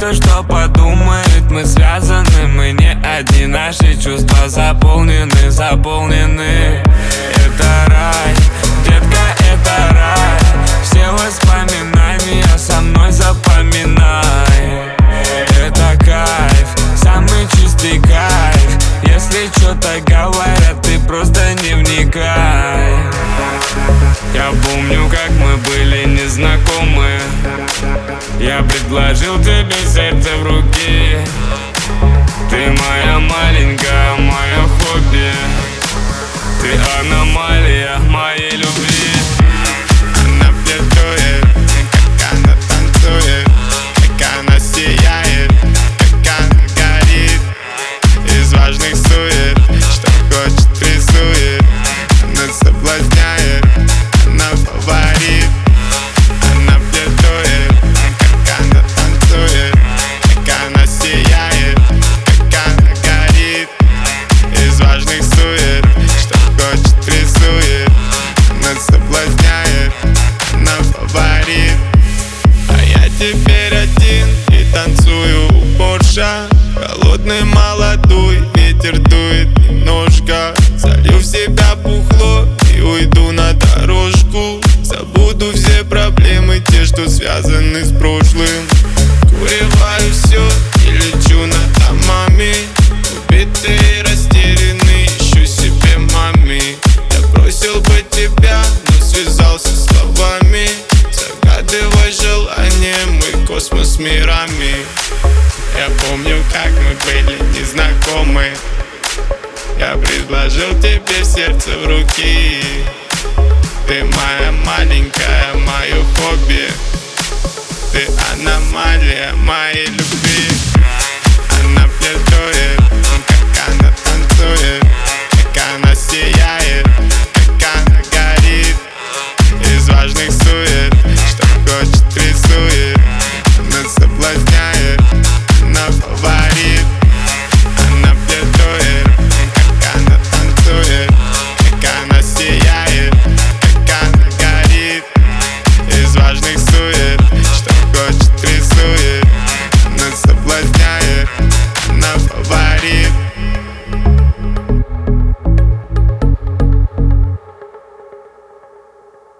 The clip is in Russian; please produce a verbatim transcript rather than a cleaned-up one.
кто что подумает. Мы связаны, мы не одни. Наши чувства заполнены, заполнены. Это рай, детка, это рай. Все воспоминания со мной запоминай. Это кайф, самый чистый кайф. Если что-то говорят, ты просто не вникай. Я помню, как мы были незнакомы. Я предложил тебе сердце в руки. Ты моя маленькая, мое хобби. Ты аномалия моей любви. Она флиртует, как она танцует, как она сияет, как она горит. Из важных сует, что хочет рисует. Она соблазняет, она фаворит. Она флиртует, как она танцует, как она сияет, как она горит. Из важных сует, что хочет рисует. Она соблазняет, она фаворит. А я теперь один и танцую у Порша. Холодный молодой, ветер дует немножко. Залью в себя бухло и уйду на дорожку. Забуду все проблемы, те, что связаны с прошлым. Куреваю все и лечу над домами. Убитый и растерянный, ищу себе мами. Я бросил бы тебя, но связался словами. Загадывай желание, мы космос мирами. Я помню, как мы были незнакомы. Я предложил тебе сердце в руки. Ты моя маленькая, мое хобби.